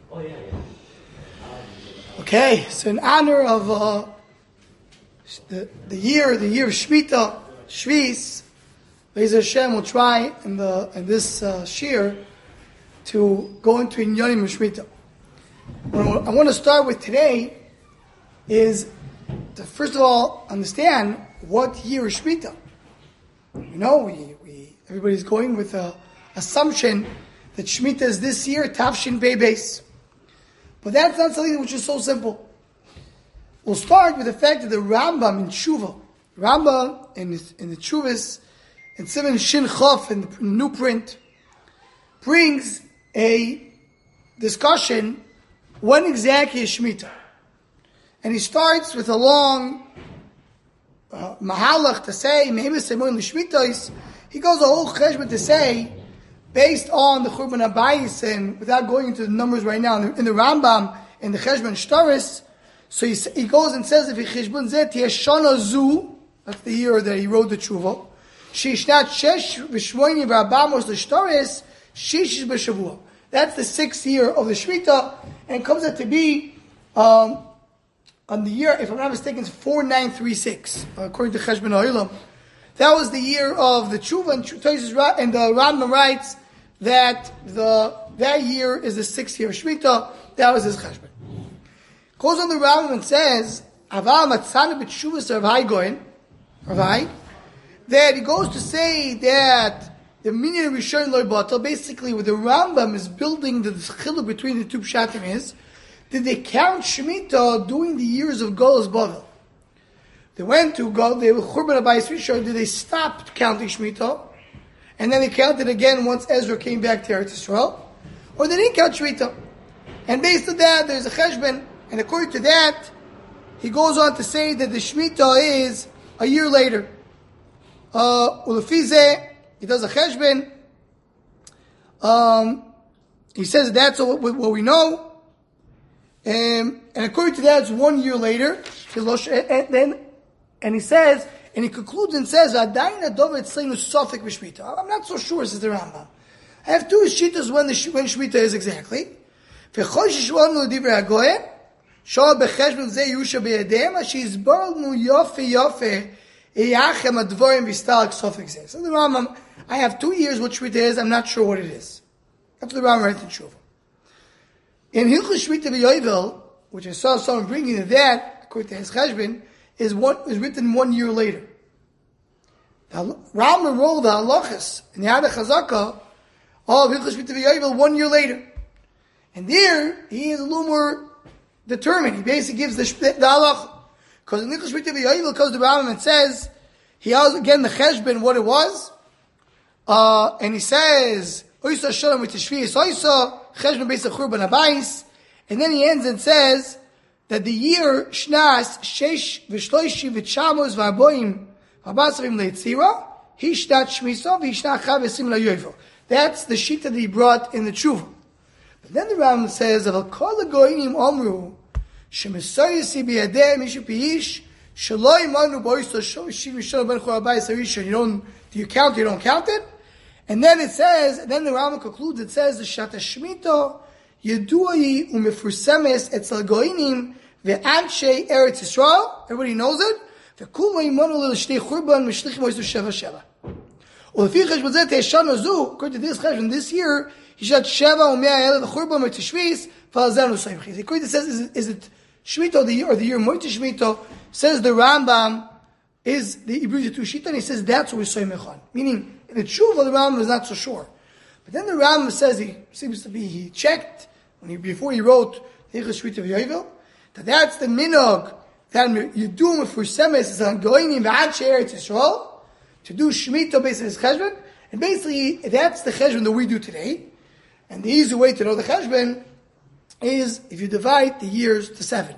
Okay, so in honor of the year of Shemitah, Shvis, Be'ez Hashem will try in this shir to go into Inyanim Shemitah. What I want to start with today is to first of all understand what year is Shemitah. You know, everybody's going with the assumption that Shemitah is this year, Tafshin Pei Beis. But that's not something which is so simple. We'll start with the fact that the Rambam in Tshuva, Rambam in the Tshuvas, in Siman Shin Chof, in the new print, brings a discussion when exactly is Shemitah. And he starts with a long mahalach to say, he goes a whole cheshbon to say, based on the Churban Abayis, and without going into the numbers right now, in the Rambam, in the Cheshbon Shtaris, so he goes and says, if he Cheshbon Zet, Shana Zu, that's the year that he wrote the Tshuva, Shishnat Shesh V'Shmoini V'Abamos L'Shtaris, Shish B'Shavua. That's the 6th year of the Shemitah, and it comes out to be, on the year, if I'm not mistaken, it's 4936, according to Cheshbon Ha'ilam. That was the year of the Tshuva, and the Rambam writes that that year is the 6th year of Shemitah. That was his cheshbon. Goes on the Rambam and says, Aval Matzana b'Tshuvas Rav Hai Goyen, that he goes to say that the Minyan of Rishon Lo Batal, basically what the Rambam is building the chiluk between the two pshatim is, did they count Shemitah during the years of Golus Bavel? They went to go, they were Churban Abayis Rishon, did they stop counting Shemitah? And then they counted again once Ezra came back to Eretz Yisrael? Or they didn't count Shemitah? And based on that, there's a cheshbon, and according to that, he goes on to say that the Shemitah is a year later. Ulefizeh, he does a cheshbon. He says that's what we know. And according to that, it's 1 year later. And he says, and he concludes and says, I'm not so sure, says the Rambam. I have two shittas when Shemitah is exactly. So the Rambam, I have 2 years what Shemitah is, I'm not sure what it is. That's what the Rambam writes in Shuvah. In Hilchos Shemitah B'Yovel, which I saw someone bringing to that, according to his cheshbon, is written 1 year later. The Rambam rolled the halachas in the Ada Chazaka of Hilchos Shemitah B'Yovel 1 year later. And there, he is a little more determined. He basically gives the halacha. Because in Hilchos Shemitah B'Yovel comes the Rambam and says, he has again the cheshbon, what it was. And he says, Oysa Shalom with Tishviyas Oysa, cheshbon based on Churban Abayis. And then he ends and says, that the year Shnas Shesh V'Shloishi V'Chamos V'Aboim V'Abasavim Leitzira He Shnat Shmisa V'Shnat Chav V'Sim LaYovel. That's the shita that he brought in the Tshuva. But then the Rambam says, "Aval kol hagoyim omru shemesayisi biyadei mishu piish shelo imanu boisto shoshim yishon ben chorabayis harishon." Do you count? You don't count it. And then it says, and then the Rambam concludes. It says, "The shata shmito yeduayi umefursemes etzel goyim." Ve'anshei Eretz Yisrael, everybody knows it. Ve'kulma imanu l'shtei churban mishlichim oisu sheva sheva. Ulefi cheshbon zeh te'eshana zu, according to this cheshbon, this year, he said sheva u'mea elef churban v'tishvis v'alzanu soimchis. According to this, is it Shemitah the year, or the year Moed Shemitah? Says the Rambam, he brings the two shita, and he says that's what we say mechan. Meaning, in the Tshuva, the Rambam is not so sure. But then the Rambam says, he checked, before he wrote Hilchos Shemitah V'Yovel, that's the minog that you do for semes is on going in v'ad Eretz Yisrael to do Shemitah based on his cheshbon, and basically that's the cheshbon that we do today. And the easy way to know the cheshbon is if you divide the years to 7,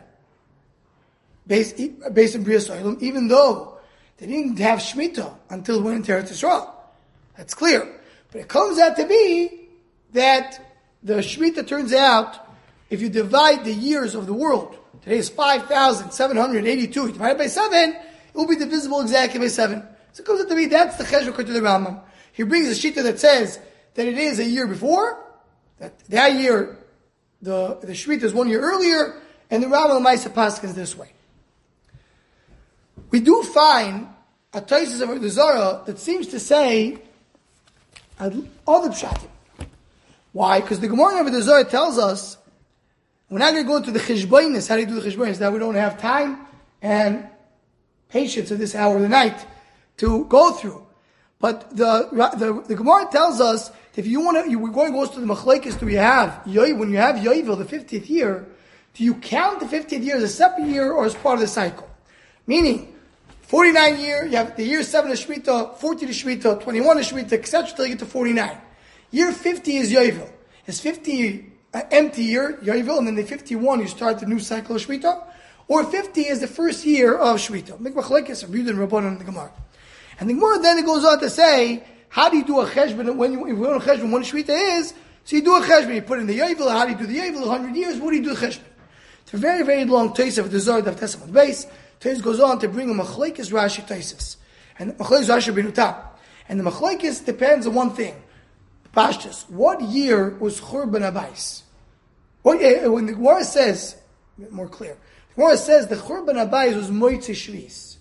based in B'riyas Olam, even though they didn't have Shemitah until it went into Eretz Yisrael. That's clear, but it comes out to be that the Shemitah turns out if you divide the years of the world. Today is 5,782. Divided by 7, it will be divisible exactly by 7. So it comes out to be, that's the cheshbon to the Rambam. He brings a shita that says that it is a year before, that year the Shmita is 1 year earlier, and the Rambam Maisa Paskins this way. We do find a Taisus of the Zohar that seems to say other pshatim. Why? Because the Gemara of the Zohar tells us we're not going to go into the cheshbonis. How do you do the cheshbonis? Now we don't have time and patience at this hour of the night to go through. But the Gemara tells us if we're going to go to the machlekes. Do we have when you have Yovel, the 50th year? Do you count the 50th year as a separate year or as part of the cycle? Meaning, 49 year, you have the year 7 of Shemitah, 14 of Shemitah, 21 of Shemitah, etc. till you get to 49. Year 50 is Yovel. Is 50 an empty year, Yovel, and then the 51 you start the new cycle of Shemitah? Or 50 is the first year of Shemitah? Make machlekes of Yud and Rabbanan in the Gemara. And the Gemara then it goes on to say, how do you do a cheshbon when you do a cheshbon when Shemitah is? So you do a cheshbon, you put in the Yovel. How do you do the Yovel? 100 years. What do you do the cheshbon? It's a very, very long Taisus of the Zohar of Tessamot base. Taisus goes on to bring a machlekes Rashi Taisus. And machlekes Rashi Benutam. And the machlekes depends on one thing. Pashtus. What year was Churban Abayis? When the Gemara says, more clear, the Gemara says the Churban Abayis was Moitzei Shvis.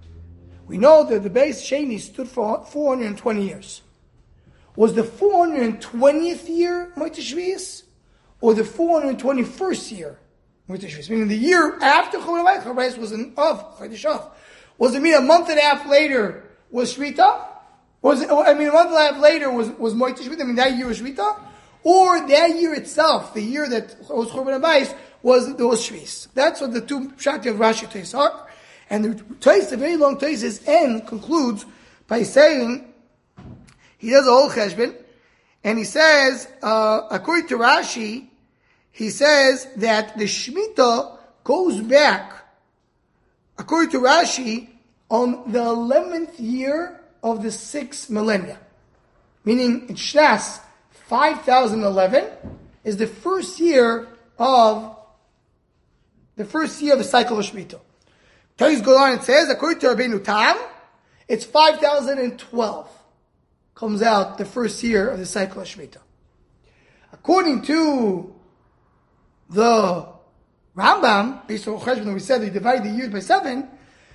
We know that the base Sheni stood for 420 years. Was the 420th year Moitzei Shvis? Or the 421st year Moitzei Shvis? Meaning the year after Churban Abayis was an Av, Chodesh Av. Was it mean a month and a half later was Shmita? A month and a half later was Moitzei Shmita? That year was Shmita? Or that year itself, the year that was Churban Abayis, was Shvis. That's what the two Pshati of Rashi Taisus are. And the Taisus, a very long Taisus, and concludes by saying, he does a whole cheshbon, and he says, according to Rashi, he says that the Shemitah goes back, according to Rashi, on the 11th year of the 6th millennia. Meaning, in Shnas 5011 is the first year of the cycle of Shemitah. Taisus goes on and says, according to Rabbeinu Tam, it's 5012. Comes out the first year of the cycle of Shemitah. According to the Rambam, based on Cheshbon that we said, they divide the years by 7,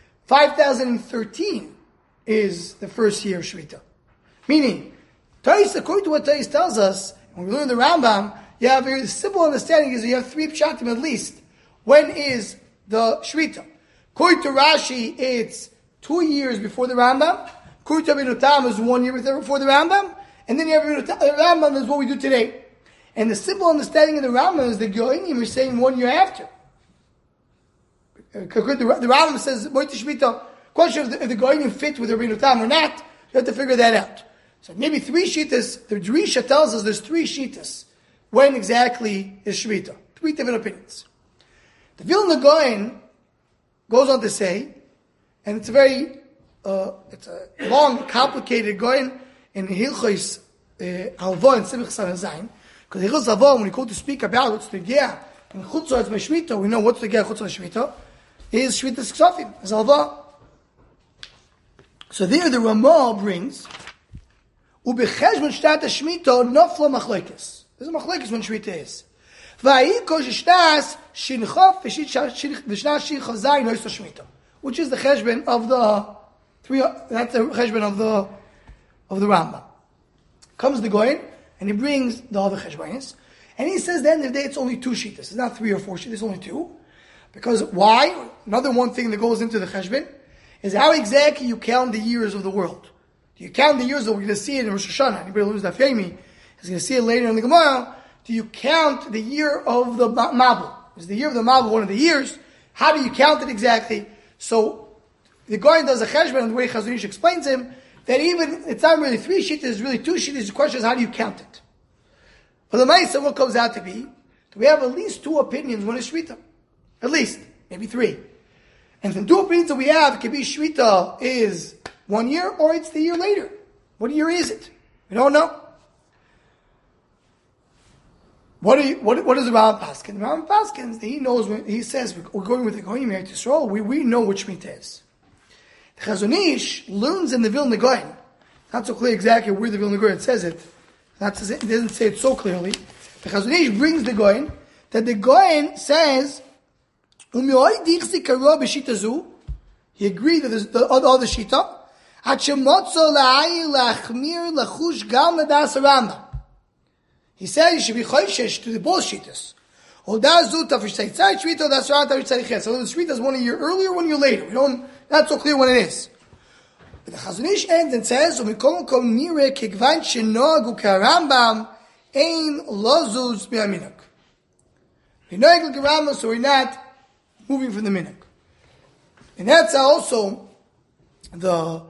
5013 is the first year of Shemitah. Meaning, Taisus, according to what Taisus tells us, when we learn the Rambam, you have a very simple understanding is you have 3 pshatim at least. When is the Shemitah? According to Rashi, it's 2 years before the Rambam. According to Rabbeinu Tam, is 1 year before the Rambam. And then you have the Rambam is what we do today. And the simple understanding of the Rambam is the Goinim are saying 1 year after. The Rambam says, Moitzei Shmita, question if the Goinim fit with Rabbeinu Tam or not, you have to figure that out. So maybe 3 Shitas, the Drisha tells us there's 3 Shitas. When exactly is Shemitah? 3 different opinions. The Vilna Gaon goes on to say, and it's a very, it's a long, complicated Gaon in Hilchos Halva and Simch Sarazain, because Hilchos Halva, when we go to speak about what's the Gea and Chutzah by Shemitah, we know what's the Gea Chutzah Shemitah, is Shemitah Ksafim, is Halva. So there the Ramah brings, Ubecheshbon Shtat Shemitah Nafla Machlekes. There's a Machlekes when Shemitah is. Which is the cheshbon of the 3. That's the cheshbon of the Rambam. Comes the Goyen and he brings the other cheshbonis, and he says, at the end of the day, it's only 2 shitas. It's not 3 or 4 shitas. It's only 2. Because why? Another one thing that goes into the cheshbon is how exactly you count the years of the world. Do you count the years that we're going to see it in Rosh Hashanah? Anybody who's Daf Yomi is going to see it later in the Gemara. Do you count the year of the Mabul? Is the year of the Mabul one of the years? How do you count it exactly? So, the Goyen does a cheshbon, and the way Chazon Ish explains him, that even, it's not really 3 shittas, it's really 2 shittas. The question is, how do you count it? For the Maisa, what comes out to be, we have at least 2 opinions when it's Shmita. At least. Maybe 3. And from 2 opinions that we have, it could be Shmita is 1 year, or it's the year later. What year is it? We don't know. What does the Rambam Paskin? The Rambam Paskin, he knows when he says we're going with the Goyim here to Yisrael. We know what Shemitah is. The Chazon Ish learns in the Vilna Gaon. Not so clear exactly where the Vilna Gaon says it. It doesn't say it so clearly. The Chazon Ish brings the Gaon that the Goyen says, he agreed that there's the other shita. He said you should be choishesh to the both shitas. So the shita is 1 year earlier, 1 year later. Not so clear when it is. But the Chazon Ish ends and says, so we're not moving from the minhag. And that's also the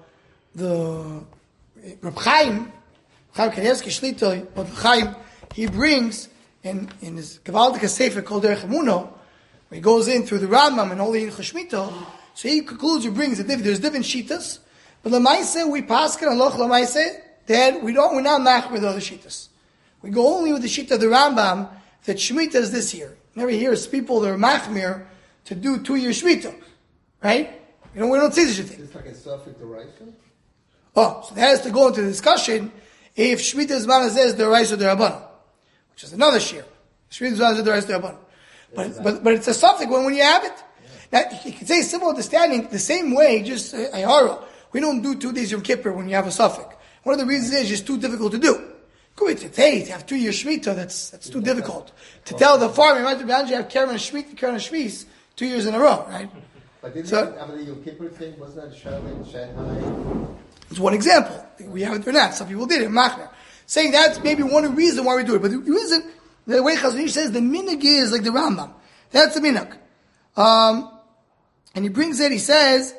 Reb Chaim Kanievsky Shlita, but Reb Chaim, he brings in his Gavaldik Sefer called Derech Emunah, where he goes in through the Rambam and all the Hilchos Shmita, so he concludes, he brings there's different shitas, but Lamaise, we paskin Aloch Lamaise, that we're not mach with other shitas. We go only with the shita of the Rambam, that Shemitah is this year. Never hears people that are machmir to do 2-year Shemitah. Right? We don't see such a thing. It's like a suffix deraisa? Oh, so that has to go into the discussion if Shemitah is manazeh deraisa derabanan, which is another shir. Shemitah is manazeh deraisa derabanan. But it's a suffix when you have it. Now, you can say similar understanding the same way, just ayara. We don't do 2 days Yom Kippur when you have a suffix. One of the reasons is just too difficult to do. To have 2-year Shemitah, that's too difficult. To tell the farmer, imagine you have Karen and Shemitah, Karen and Shvis, 2 years in a row, right? But didn't the Yom Kippur thing, wasn't that Charlotte, Shanghai? It's one example. We have it or not. Some people did it, Machmer. Saying that's maybe one reason why we do it. But the reason, the way Chazon Ish says, the minhag is like the Rambam. That's the minhag. And he brings it, he says,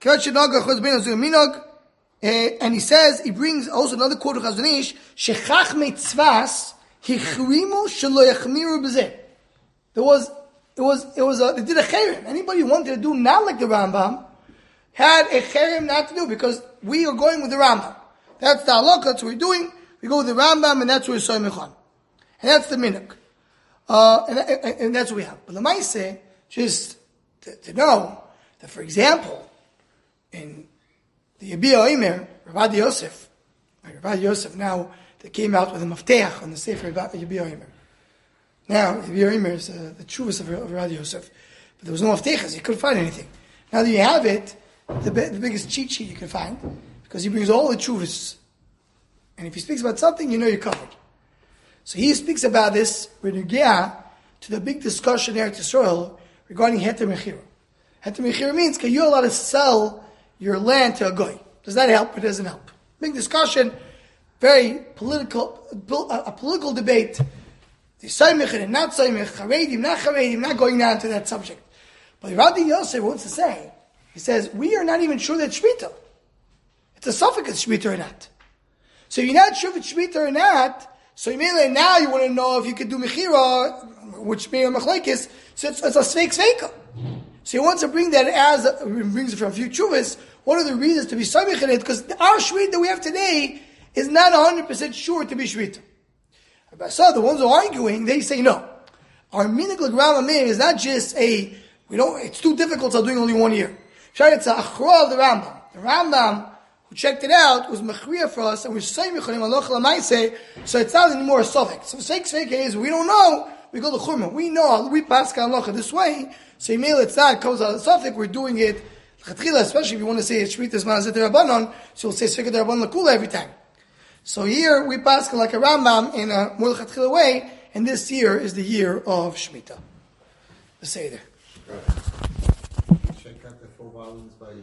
and he says, he brings also another quote of Chazon Ish, Shechach mitzvahs hichrimu shelo yachmiru b'zeh. They did a cherem. Anybody who wanted to do not like the Rambam had a cherem not to do, because we are going with the Rambam. That's the halakha, that's what we're doing. We go with the Rambam, and that's what we're soymech on. And that's the minhag. And that's what we have. But the Lamaise, just to know that, for example, in the Yabia Omer, Rabbi Yosef now, they came out with a mafteach on the Sefer Yabia Omer. Now, Yabia Omer is the truest of Rabbi Yosef, but there was no maftechas, you couldn't find anything. Now that you have it, the biggest cheat sheet you can find, because he brings all the truths, and if he speaks about something, you know you're covered. So he speaks about this with regard to the big discussion there at Yisrael regarding Heter Mechira. Heter Mechira means, can you allowed to sell your land to a goy? Does that help or doesn't help? Big discussion, very political, a political debate. The Saimich and not Saimich, Charedim, not going down to that subject. But Rabbi Yosef wants to say, he says, we are not even sure that Shemitah. It's a suffix Shemitah or not. So if you're not sure if it's Shemitah or not, so now you want to know if you could do Mechira, which may be Machlekes, so it's a Sveika. So he wants to bring that he brings it from a few chuvas. What are the reasons to be Saimich in it? Because our Shemitah that we have today is not 100% sure to be Shemitah. So the ones who are arguing, they say no. Our minhag l'Rambam is not just it's too difficult, so doing only 1 year. It's a achra of the Rambam. The Rambam, who checked it out, was mechriya for us, and we're saying aloch l'maaseh, so it's not anymore a suffix. So the is, we don't know, we go to churma. We know, we pass alocha this way, so email it's not, comes out of the suffix, we're doing it, especially if you want to say it's shmitas ma'azeh derabanan, so you'll say sveka derabanan l'kula every time. So here we pass like a Rambam in a more lechatchila way, and this year is the year of Shemitah. The Seder. Check out the 4 volumes by